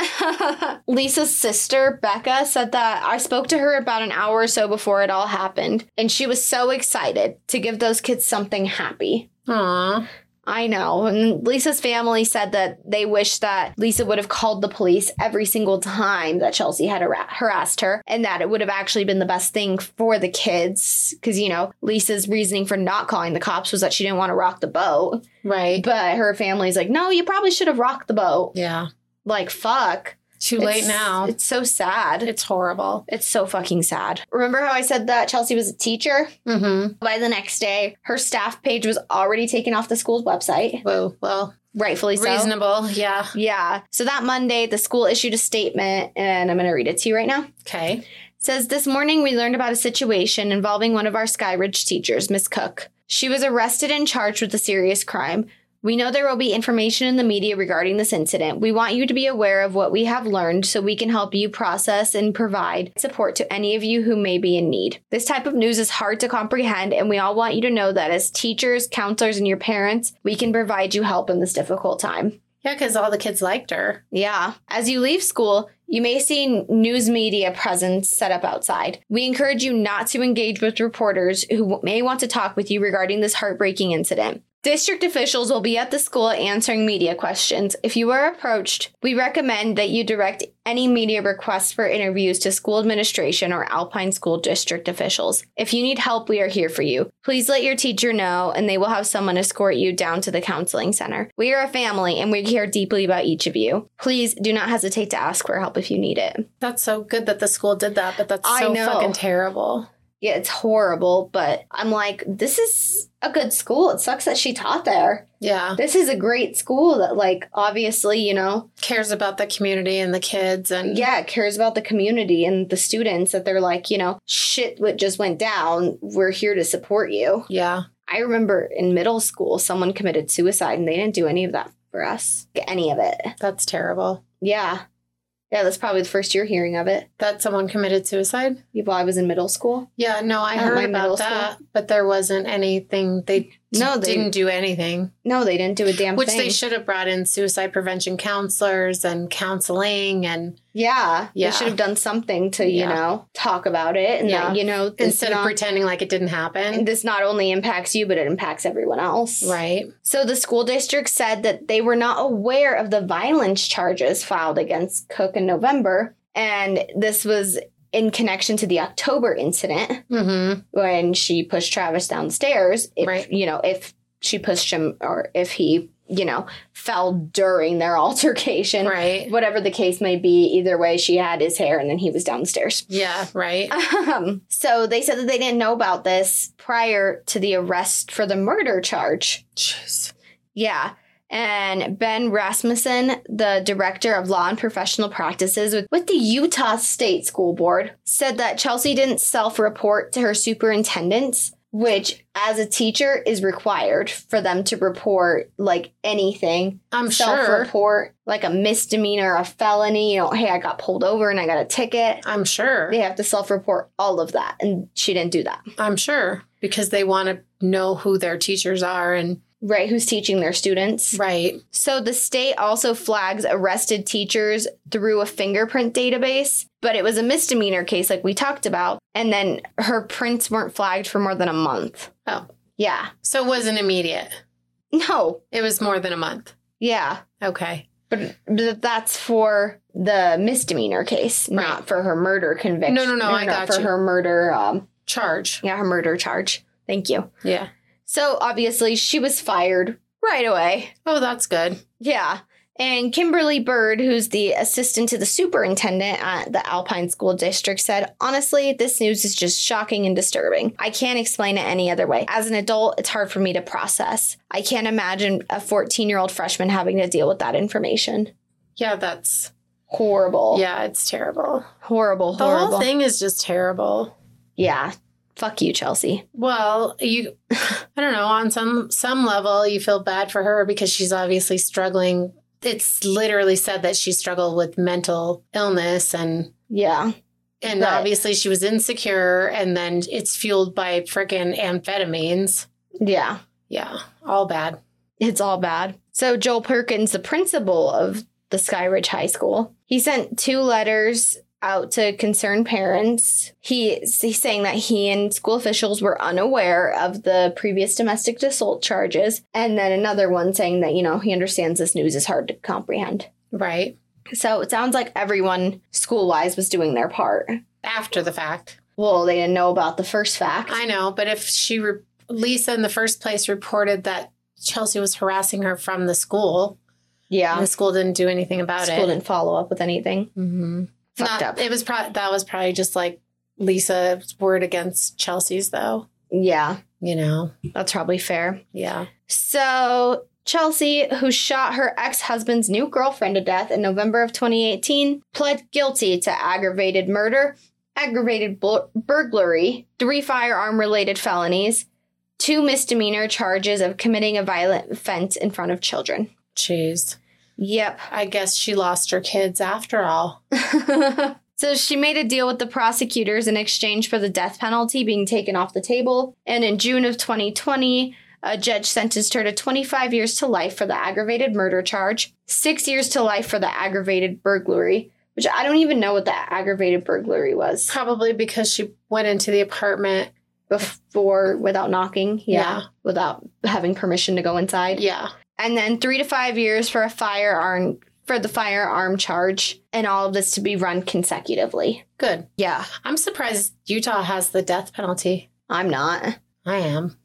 Lisa's sister, Becca, said that I spoke to her about an hour or so before it all happened. And she was so excited to give those kids something happy. Aww. I know. And Lisa's family said that they wish that Lisa would have called the police every single time that Chelsea had har- harassed her, and that it would have actually been the best thing for the kids. Because, you know, Lisa's reasoning for not calling the cops was that she didn't want to rock the boat. Right. But her family's like, no, you probably should have rocked the boat. Yeah. Like, fuck. Too late it's, now. It's so sad. It's horrible. It's so fucking sad. Remember how I said that Chelsea was a teacher? Mm-hmm. By the next day, her staff page was already taken off the school's website. Whoa, well. Rightfully so. Reasonable, yeah. Yeah. So that Monday, the school issued a statement, and I'm going to read it to you right now. Okay. It says, this morning we learned about a situation involving one of our Skyridge teachers, Miss Cook. She was arrested and charged with a serious crime. We know there will be information in the media regarding this incident. We want you to be aware of what we have learned so we can help you process and provide support to any of you who may be in need. This type of news is hard to comprehend, and we all want you to know that as teachers, counselors, and your parents, we can provide you help in this difficult time. Yeah, because all the kids liked her. Yeah. As you leave school, you may see news media presence set up outside. We encourage you not to engage with reporters who may want to talk with you regarding this heartbreaking incident. District officials will be at the school answering media questions. If you are approached, we recommend that you direct any media requests for interviews to school administration or Alpine School District officials. If you need help, we are here for you. Please let your teacher know, and they will have someone escort you down to the counseling center. We are a family, and we care deeply about each of you. Please do not hesitate to ask for help if you need it. That's so good that the school did that, but that's so fucking terrible. Yeah, it's horrible, but I'm like, this is a good school. It sucks that she taught there. Yeah. This is a great school that, like, obviously, you know, cares about the community and the kids. And yeah, cares about the community and the students, that they're like, you know, shit what just went down. We're here to support you. Yeah. I remember in middle school, someone committed suicide and they didn't do any of that for us. Any of it. That's terrible. Yeah. Yeah, that's probably the first you're hearing of it. That someone committed suicide? While I was in middle school. Yeah, no, I At heard my about middle that, school. but there wasn't anything. They No, they- didn't do anything. No, they didn't do a damn Which thing. they should have brought in suicide prevention counselors and counseling and Yeah, Yeah. they should have done something to, you Yeah. know, talk about it. And Yeah. that, you know, this instead of not, pretending like it didn't happen. this not only impacts you, but it impacts everyone else. Right. So the school district said that they were not aware of the violence charges filed against Cook in November. And this was in connection to the October incident Mm-hmm. when she pushed Travis downstairs. If, Right. You know, if she pushed him or if he, you know, fell during their altercation. Right. Whatever the case may be, either way, she had his hair and then he was downstairs. Yeah, right. Um, so they said that they didn't know about this prior to the arrest for the murder charge. Jeez. Yeah. And Ben Rasmussen, the director of law and professional practices with, with the Utah State School Board, said that Chelsea didn't self-report to her superintendents, which as a teacher is required for them to report like anything. I'm sure. Self-report, like a misdemeanor, a felony, you know, hey, I got pulled over and I got a ticket. I'm sure. They have to self-report all of that. And she didn't do that. I'm sure. Because they want to know who their teachers are and Right, who's teaching their students. Right. So the state also flags arrested teachers through a fingerprint database, but it was a misdemeanor case like we talked about. And then her prints weren't flagged for more than a month. Oh. Yeah. So it wasn't immediate. No. It was more than a month. Yeah. Okay. But but that's for the misdemeanor case, Right. not for her murder conviction. No, no, no, I not got for you. her murder. Um, Charge. yeah, her murder charge. Thank you. Yeah. So obviously she was fired right away. Oh, that's good. Yeah. And Kimberly Bird, who's the assistant to the superintendent at the Alpine School District, said, honestly, this news is just shocking and disturbing. I can't explain it any other way. As an adult, it's hard for me to process. I can't imagine a fourteen-year-old freshman having to deal with that information. Yeah, that's... Horrible. Yeah, it's terrible. Horrible, The horrible. whole thing is just terrible. Yeah. Fuck you, Chelsea. Well, you, I don't know, on some some level, you feel bad for her because she's obviously struggling. It's literally said that she struggled with mental illness and Yeah. and But- obviously she was insecure, and then it's fueled by freaking amphetamines. Yeah. Yeah, all bad. It's all bad. So Joel Perkins, the principal of the Skyridge High School, he sent two letters out to concerned parents. He, he's saying that he and school officials were unaware of the previous domestic assault charges. And then another one saying that, you know, he understands this news is hard to comprehend. Right. So it sounds like everyone school-wise was doing their part. After the fact. Well, they didn't know about the first fact. I know, but if she, re- Lisa in the first place reported that Chelsea was harassing her from the school, Yeah. and the school didn't do anything about School it. didn't follow up with anything. Mm-hmm. Fucked Not, up. It was pro- that was probably just like Lisa's word against Chelsea's, though. Yeah, You know, that's probably fair. yeah. So Chelsea, who shot her ex-husband's new girlfriend to death in November of twenty eighteen, pled guilty to aggravated murder, aggravated bur- burglary, three firearm-related felonies, two misdemeanor charges of committing a violent offense in front of children. Jeez. Yep. I guess she lost her kids after all. So she made a deal with the prosecutors in exchange for the death penalty being taken off the table. And in June of twenty twenty, a judge sentenced her to twenty-five years to life for the aggravated murder charge, six years to life for the aggravated burglary, which I don't even know what the aggravated burglary was. Probably because she went into the apartment. Before, without knocking. Yeah. Yeah. Without having permission to go inside. Yeah. And then three to five years for a firearm, for the firearm charge. And all of this to be run consecutively. Good. Yeah. I'm surprised Utah has the death penalty. I'm not. I am.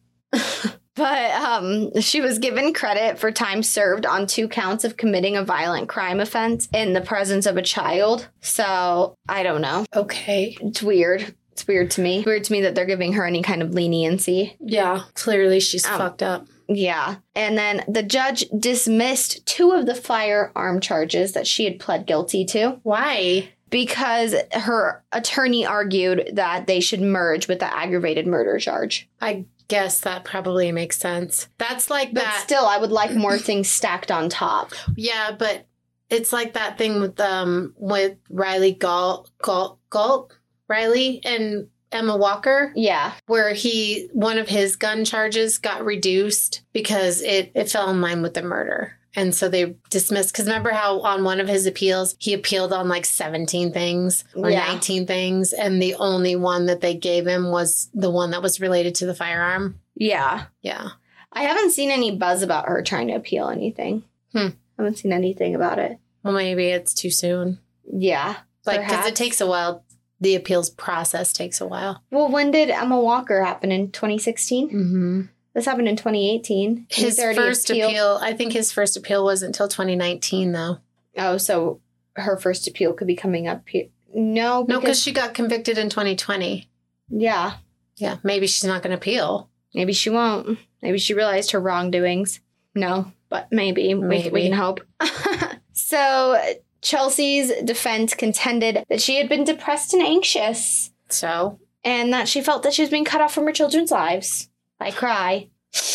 But um, she was given credit for time served on two counts of committing a violent crime offense in the presence of a child. So I don't know. Okay. It's weird. It's weird to me. Weird to me that they're giving her any kind of leniency. Yeah. Clearly she's Um, fucked up. Yeah. And then the judge dismissed two of the firearm charges that she had pled guilty to Why? because her attorney argued that they should merge with the aggravated murder charge. I guess that probably makes sense. That's like But that. still, I would like more things stacked on top. Yeah, but it's like that thing with um with Riley Galt Galt Galt Riley and Emma Walker, Yeah. where he one of his gun charges got reduced because it it fell in line with the murder. And so they dismissed, because remember how on one of his appeals, he appealed on like seventeen things or Yeah. nineteen things. And the only one that they gave him was the one that was related to the firearm. Yeah. Yeah. I haven't seen any buzz about her trying to appeal anything. Hmm. I haven't seen anything about it. Well, maybe it's too soon. Yeah. Like, because perhaps. it takes a while. The appeals process takes a while. Well, when did Emma Walker happen? In twenty sixteen? Mm-hmm. This happened in twenty eighteen. His He's already first appealed. appeal, I think his first appeal wasn't until twenty nineteen, though. Oh, so her first appeal could be coming up here. No, No, because she got convicted in twenty twenty. yeah, Yeah, maybe she's not going to appeal. maybe she won't. Maybe she realized her wrongdoings. No, but maybe. We, Maybe. we can hope. So Chelsea's defense contended that she had been depressed and anxious So, and that she felt that she was being cut off from her children's lives. I cry.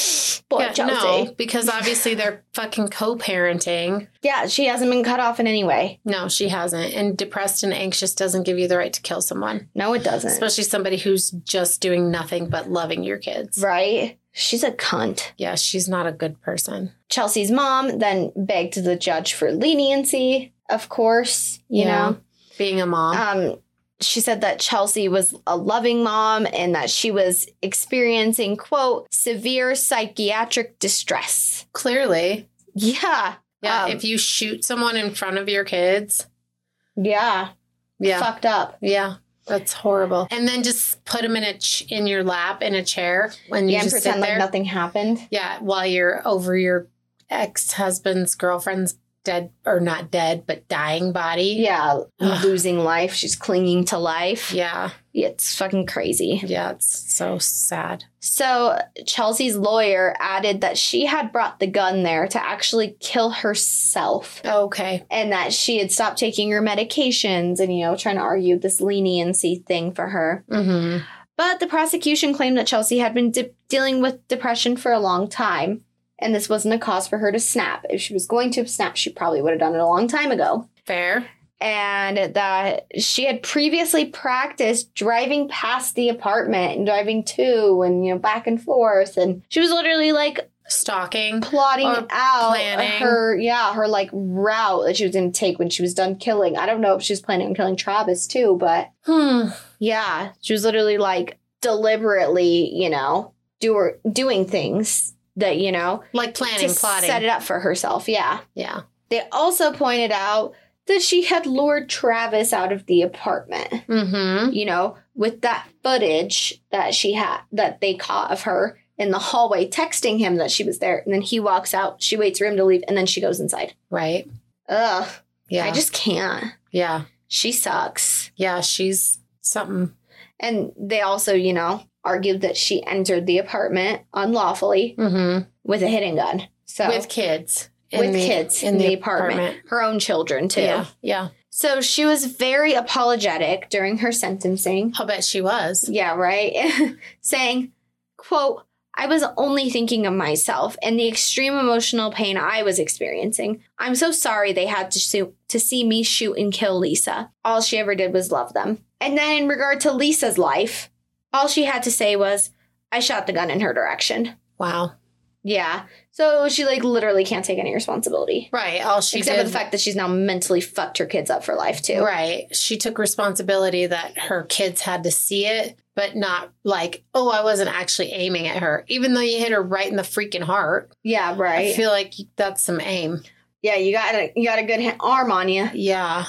Poor Yeah, Chelsea. no, because obviously they're fucking co-parenting. Yeah, she hasn't been cut off in any way. No, she hasn't. And depressed and anxious doesn't give you the right to kill someone. No, it doesn't. Especially somebody who's just doing nothing but loving your kids. Right? She's a cunt. Yeah, she's not a good person. Chelsea's mom then begged the judge for leniency, of course, you Yeah. know. Being a mom. Um, she said that Chelsea was a loving mom and that she was experiencing, quote, severe psychiatric distress. Clearly. Yeah. Yeah, Um, if you shoot someone in front of your kids. Yeah. Yeah. Fucked up. Yeah. That's horrible. And then just put them in a ch- in your lap in a chair when you Yeah, and just pretend sit there. like nothing happened. Yeah, while you're over your ex-husband's girlfriend's dead, or not dead, but dying body. Yeah. Ugh. Losing life. She's clinging to life. Yeah. It's fucking crazy. Yeah, it's so sad. So Chelsea's lawyer added that she had brought the gun there to actually kill herself. Okay. And that she had stopped taking her medications and, you know, trying to argue this leniency thing for her. Mm-hmm. But the prosecution claimed that Chelsea had been de- dealing with depression for a long time. And this wasn't a cause for her to snap. If she was going to snap, she probably would have done it a long time ago. Fair. And that she had previously practiced driving past the apartment and driving to and, you know, back and forth. And she was literally like Stalking. plotting Or out planning. her, yeah, her like route that she was going to take when she was done killing. I don't know if she was planning on killing Travis too, but Hmm. yeah, she was literally like deliberately, you know, do doing things that, you know, Like planning, to plotting. set it up for herself. Yeah. Yeah. They also pointed out that she had lured Travis out of the apartment, Mm-hmm. you know, with that footage that she had, that they caught of her in the hallway texting him that she was there. And then he walks out, she waits for him to leave, and then she goes inside. Right. Ugh. Yeah. I just can't. Yeah. She sucks. Yeah, she's something. And they also, you know, argued that she entered the apartment unlawfully Mm-hmm. with a hidden gun. So With kids. in with the- kids in the, apartment. Her own children, too. Yeah. Yeah. So she was very apologetic during her sentencing. I'll bet she was. Yeah, right? Saying, quote, I was only thinking of myself and the extreme emotional pain I was experiencing. I'm so sorry they had to, sue- to see me shoot and kill Lisa. All she ever did was love them. And then in regard to Lisa's life, all she had to say was, I shot the gun in her direction. Wow. Yeah. So she, like, literally can't take any responsibility. Right. All she Except did. for the fact that she's now mentally fucked her kids up for life, too. Right. She took responsibility that her kids had to see it, but not like, oh, I wasn't actually aiming at her, even though you hit her right in the freaking heart. Yeah, right. I feel like that's some aim. Yeah, you got a, you got a good ha- arm on you. Yeah.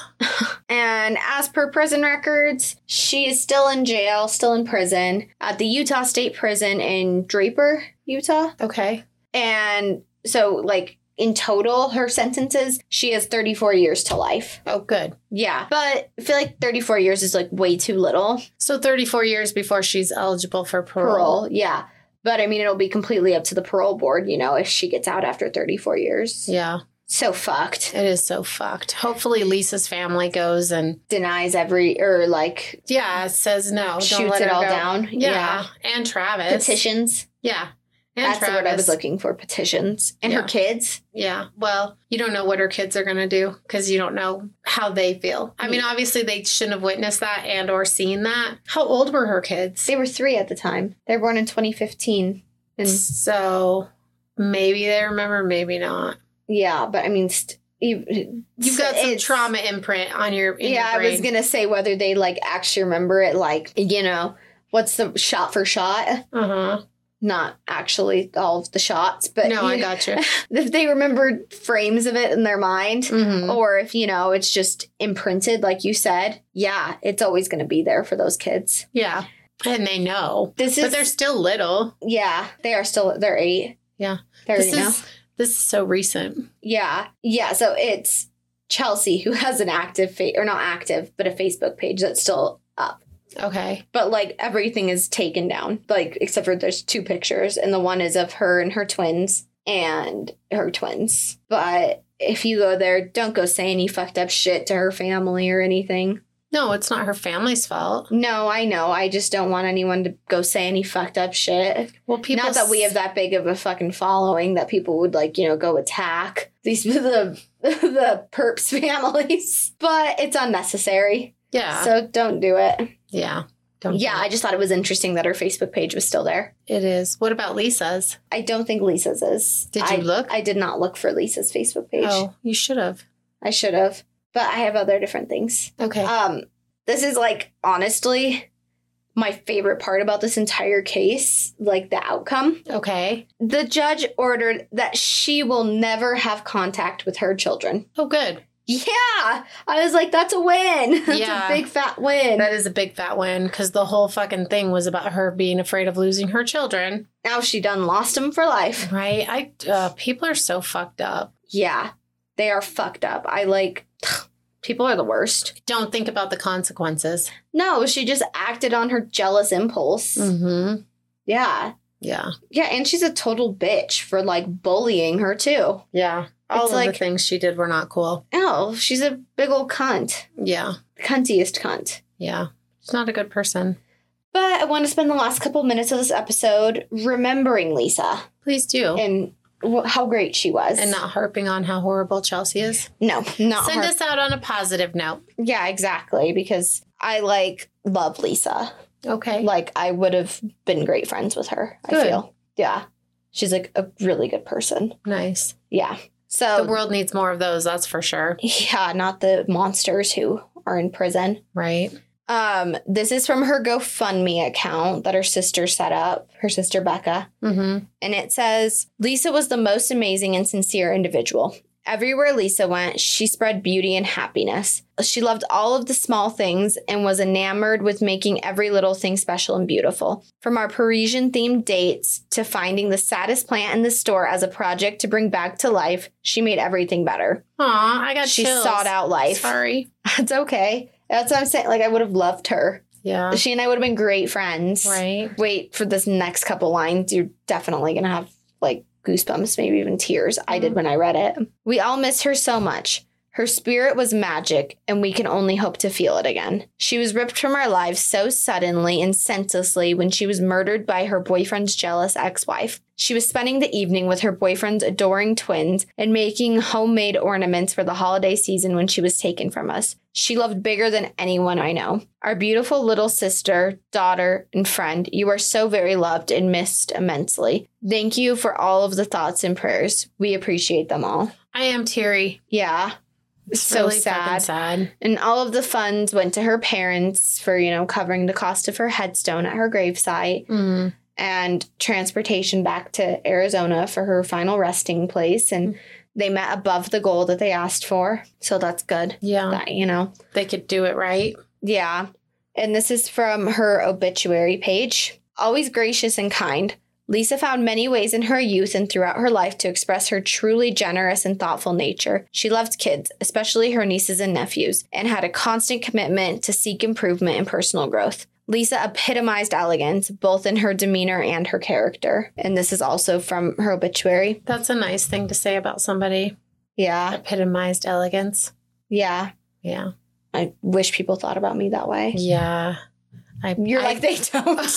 And as per prison records, she is still in jail, still in prison at the Utah State Prison in Draper, Utah. Okay. And so, like, in total, her sentences, she has thirty-four years to life. Oh, good. Yeah. But I feel like thirty-four years is, like, way too little. So thirty-four years before she's eligible for parole. Parole, yeah. But, I mean, it'll be completely up to the parole board, you know, if she gets out after thirty-four years. Yeah. So fucked. It is so fucked. Hopefully Lisa's family goes and Denies every, or, like, yeah, says no. Don't shoots let it her all go. down. Yeah. And Travis. Petitions. Yeah. And That's Travis. the word I was looking for, petitions. And Yeah. her kids. Yeah. Well, you don't know what her kids are going to do because you don't know how they feel. I mean, obviously they shouldn't have witnessed that and or seen that. How old were her kids? They were three at the time. They were born in twenty fifteen. And So maybe they remember, maybe not. yeah, but I mean, st- you, You've got some it's- trauma imprint on your in Yeah, your I was brain. going to say whether they like actually remember it, like, you know, what's the shot for shot? Uh-huh. Not actually all of the shots, but No, I you- got you. if they remembered frames of it in their mind, Mhm. or if, you know, it's just imprinted, like you said, yeah, it's always going to be there for those kids. Yeah. And they know. This is, But they're still little. yeah, they are still, they're eight. Yeah. They're This eight now. is this is so recent. Yeah. Yeah. So it's Chelsea who has an active, fa- or not active, but a Facebook page that's still up. Okay. But like everything is taken down, like except for there's two pictures, and the one is of her and her twins and her twins. But if you go there, don't go say any fucked up shit to her family or anything. No, it's not her family's fault. No, I know. I just don't want anyone to go say any fucked up shit. Well, people Not that we have that big of a fucking following that people would, like, you know, go attack these the the perps families. But it's unnecessary. Yeah. So don't do it. Yeah. Don't yeah, I just thought it was interesting that her Facebook page was still there. It is. What about Lisa's? I don't think Lisa's is. Did you I, look? I did not look for Lisa's Facebook page. Oh, you should have. I should have. But I have other different things. Okay. Um, this is, like, honestly, my favorite part about this entire case, like the outcome. Okay. The judge ordered that she will never have contact with her children. Oh, good. Yeah. I was like, that's a win. That's Yeah. a big fat win. That is a big fat win because the whole fucking thing was about her being afraid of losing her children. Now she done lost them for life. Right? I uh, people are so fucked up. Yeah. They are fucked up. I like, people are the worst. Don't think about the consequences. No, she just acted on her jealous impulse. Mm-hmm. Yeah. Yeah. Yeah, and she's a total bitch for, like, bullying her, too. Yeah. All It's of like- the things she did were not cool. Oh, she's a big old cunt. Yeah. Cuntiest cunt. Yeah. She's not a good person. But I want to spend the last couple minutes of this episode remembering Lisa Please do. and wh- how great she was. And not harping on how horrible Chelsea is. No, not Send her. us out on a positive note. Yeah, exactly. Because I, like, love Lisa. Okay. Like, I would have been great friends with her, Good. I feel. Yeah. She's, like, a really good person. Nice. Yeah. So, The world needs more of those, that's for sure. yeah, not the monsters who are in prison. Right. Um, this is from her GoFundMe account that her sister set up, her sister Becca. Mm-hmm. And it says, Lisa was the most amazing and sincere individual. Everywhere Lisa went, she spread beauty and happiness. She loved all of the small things and was enamored with making every little thing special and beautiful. From our Parisian-themed dates to finding the saddest plant in the store as a project to bring back to life, she made everything better. Aw, I got She chills. sought out life. Sorry. It's okay. That's what I'm saying. Like, I would have loved her. Yeah. She and I would have been great friends. Right. Wait for this next couple lines. You're definitely going to have, like, goosebumps, maybe even tears. Mm-hmm. I did when I read it. We all miss her so much. Her spirit was magic, and we can only hope to feel it again. She was ripped from our lives so suddenly and senselessly when she was murdered by her boyfriend's jealous ex-wife. She was spending the evening with her boyfriend's adoring twins and making homemade ornaments for the holiday season when she was taken from us. She loved bigger than anyone I know. Our beautiful little sister, daughter, and friend, you are so very loved and missed immensely. Thank you for all of the thoughts and prayers. We appreciate them all. I am teary. Yeah. It's so really fucking sad. sad. And all of the funds went to her parents for, you know, covering the cost of her headstone at her gravesite. Mm. And transportation back to Arizona for her final resting place. And they met above the goal that they asked for. So that's good. Yeah. That, you know. They could do it right. Yeah. And this is from her obituary page. Always gracious and kind, Lisa found many ways in her youth and throughout her life to express her truly generous and thoughtful nature. She loved kids, especially her nieces and nephews, and had a constant commitment to seek improvement and personal growth. Lisa epitomized elegance, both in her demeanor and her character. And this is also from her obituary. That's a nice thing to say about somebody. Yeah. Epitomized elegance. Yeah. Yeah. I wish people thought about me that way. Yeah. I, You're I, like, they don't.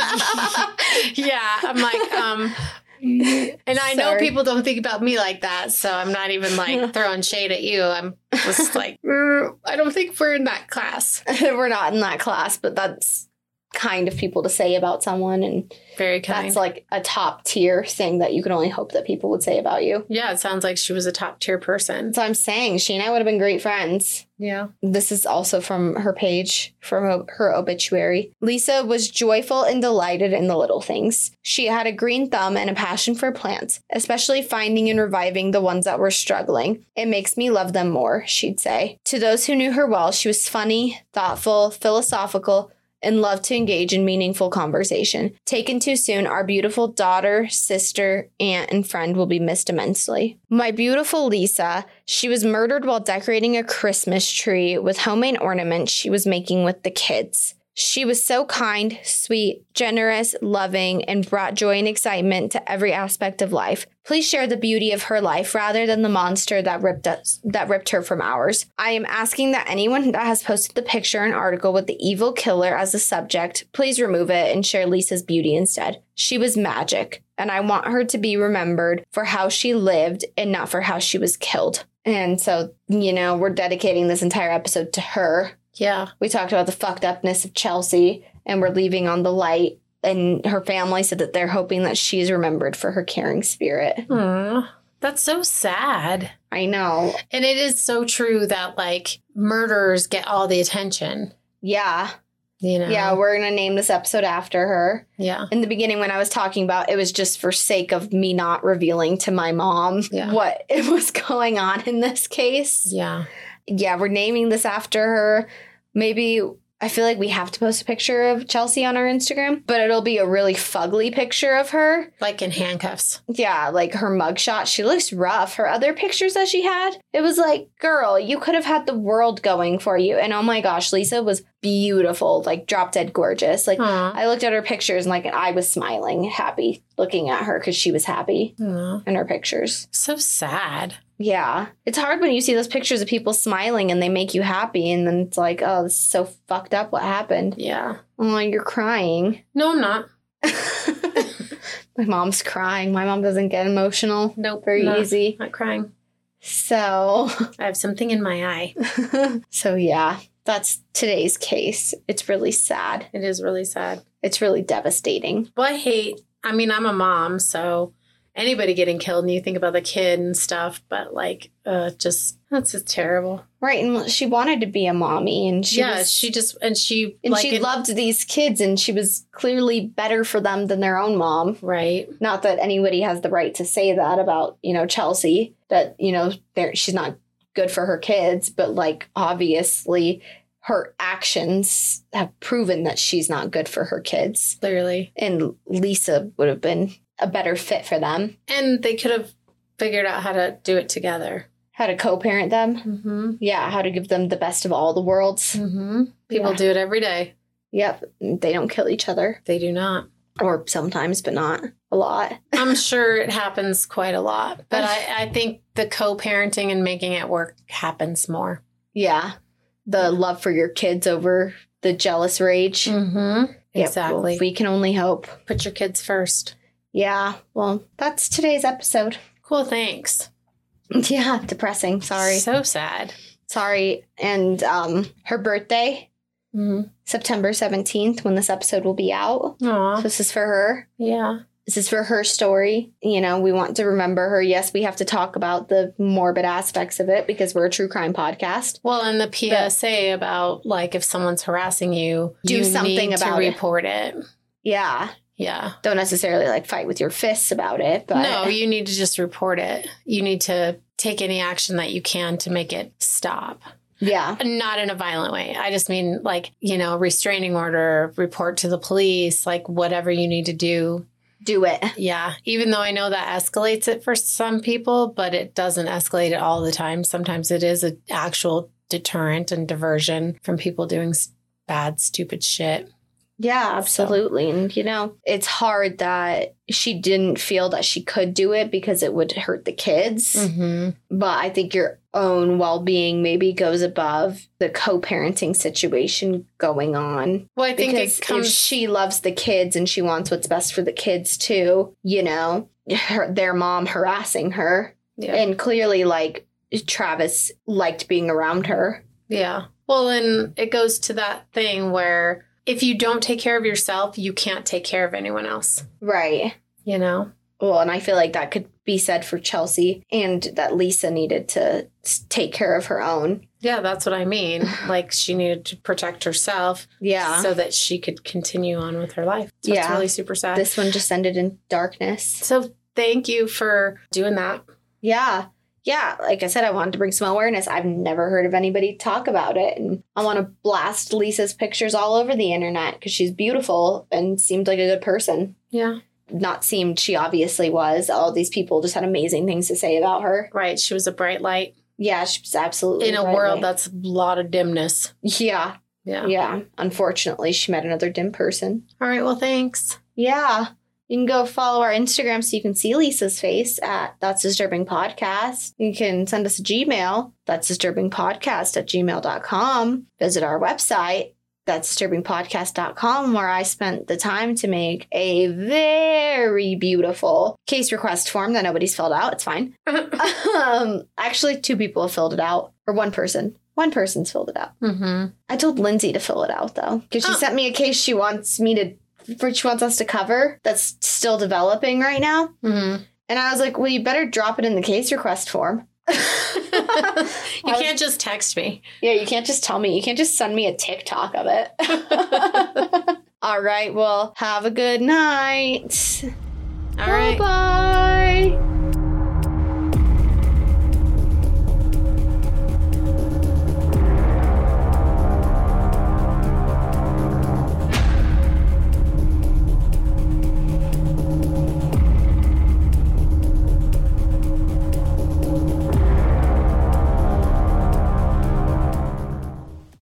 yeah. I'm like, um, and I know Sorry. people don't think about me like that. So I'm not even like throwing shade at you. I'm just like, "Mm, I don't think we're in that class. We're not in that class, but that's kind of people to say about someone. And Very kind. that's like a top tier thing that you can only hope that people would say about you. Yeah. It sounds like she was a top tier person. So I'm saying she and I would have been great friends. Yeah. This is also from her page, from her, her obituary. Lisa was joyful and delighted in the little things. She had a green thumb and a passion for plants, especially finding and reviving the ones that were struggling. It makes me love them more, she'd say. To those who knew her well, she was funny, thoughtful, philosophical, and loved to engage in meaningful conversation. Taken too soon, our beautiful daughter, sister, aunt, and friend will be missed immensely. My beautiful Lisa, she was murdered while decorating a Christmas tree with homemade ornaments she was making with the kids. She was so kind, sweet, generous, loving, and brought joy and excitement to every aspect of life. Please share the beauty of her life rather than the monster that ripped us, that ripped her from ours. I am asking that anyone that has posted the picture and article with the evil killer as the subject, please remove it and share Lisa's beauty instead. She was magic, and I want her to be remembered for how she lived and not for how she was killed. And so, you know, we're dedicating this entire episode to her. Yeah. We talked about the fucked upness of Chelsea, and we're leaving on the light. And her family said that they're hoping that she's remembered for her caring spirit. Aww, that's so sad. I know. And it is so true that, like, murderers get all the attention. Yeah. You know? Yeah, we're going to name this episode after her. Yeah. In the beginning, when I was talking about it was just for sake of me not revealing to my mom Yeah. what it was going on in this case. Yeah. Yeah, we're naming this after her. Maybe I feel like we have to post a picture of Chelsea on our Instagram, but it'll be a really fugly picture of her. Like in handcuffs. Yeah, like her mugshot. She looks rough. Her other pictures that she had, it was like, girl, you could have had the world going for you. And oh my gosh, Lisa was beautiful, like drop dead gorgeous. Like Aww. I looked at her pictures and like I was smiling, happy looking at her because she was happy Aww. in her pictures. So sad. Yeah. It's hard when you see those pictures of people smiling and they make you happy. And then it's like, oh, this is so fucked up. What happened? Yeah. Oh, you're crying. No, I'm not. My mom's crying. My mom doesn't get emotional. Nope. Very not, easy. Not crying. So. I have something in my eye. So, yeah, that's today's case. It's really sad. It is really sad. It's really devastating. Well, I hate, I mean, I'm a mom, so anybody getting killed and you think about the kid and stuff, but like, uh, just, that's just terrible. Right. And she wanted to be a mommy and she yeah, was, she just, and she, and like, she it- loved these kids and she was clearly better for them than their own mom. Right. Not that anybody has the right to say that about, you know, Chelsea, that, you know, they're- she's not good for her kids, but like, obviously her actions have proven that she's not good for her kids. Clearly. And Lisa would have been a better fit for them. And they could have figured out how to do it together. How to co-parent them. Mm-hmm. Yeah, how to give them the best of all the worlds. Mm-hmm. People Yeah. do it every day. Yep. They don't kill each other. They do not. Or sometimes, but not a lot. I'm sure it happens quite a lot, but I, I think the co-parenting and making it work happens more. Yeah. The love for your kids over the jealous rage. Mm-hmm. Yep, Exactly. well, we can only hope. Put your kids first. Yeah. Well, that's today's episode. Cool, thanks. Yeah. Depressing. Sorry. So sad. Sorry. And um, her birthday, Mm-hmm. September seventeenth, when this episode will be out. Aw, This is for her. yeah. This is for her story. You know, we want to remember her. Yes, we have to talk about the morbid aspects of it because we're a true crime podcast. Well, and the P S A about, like, if someone's harassing you, Do you something need about to it. report it. Yeah. Yeah. Don't necessarily like fight with your fists about it, but No, you need to just report it. You need to take any action that you can to make it stop. yeah. Not in a violent way. I just mean, like, you know, restraining order, report to the police, like whatever you need to do. Do it. Yeah. Even though I know that escalates it for some people, but it doesn't escalate it all the time. Sometimes it is an actual deterrent and diversion from people doing s- bad, stupid shit. Yeah, absolutely. And, you know, it's hard that she didn't feel that she could do it because it would hurt the kids. Mm-hmm. But I think your own well-being maybe goes above the co-parenting situation going on. Well, I think Because it comes. if she loves the kids and she wants what's best for the kids too, you know, her, their mom harassing her. yeah. And clearly, like, Travis liked being around her. Yeah. Well, and it goes to that thing where if you don't take care of yourself, you can't take care of anyone else, Right. you know? Well, and I feel like that could be said for Chelsea and that Lisa needed to s- take care of her own. Yeah, that's what I mean. Like, she needed to protect herself Yeah. so that she could continue on with her life. So it's Yeah. really super sad. This one just ended in darkness. so thank you for doing that. Yeah. Yeah. Like I said, I wanted to bring some awareness. I've never heard of anybody talk about it. And I want to blast Lisa's pictures all over the internet because she's beautiful and seemed like a good person. Yeah. Not seemed, she obviously was. All these people just had amazing things to say about her. Right. She was a bright light Yeah, she was absolutely in a right, world right. that's a lot of dimness. Yeah. Yeah. Yeah. Unfortunately, she met another dim person. All right. Well, thanks. Yeah. You can go follow our Instagram so you can see Lisa's face at That's Disturbing Podcast. You can send us a Gmail, That's Disturbing Podcast at gmail dot com. Visit our website, That's Disturbing Podcast dot com, where I spent the time to make a very beautiful case request form that nobody's filled out. It's fine. um, actually, two people have filled it out, or one person. One person's filled it out. Mm-hmm. I told Lindsay to fill it out, though, because she Oh. sent me a case she wants me to, for she wants us to cover that's still developing right now. Mm-hmm. And I was like, well, you better drop it in the case request form. You can't just text me. Yeah, you can't just tell me. You can't just send me a TikTok of it. All right. Well, have a good night. All right. Bye-bye.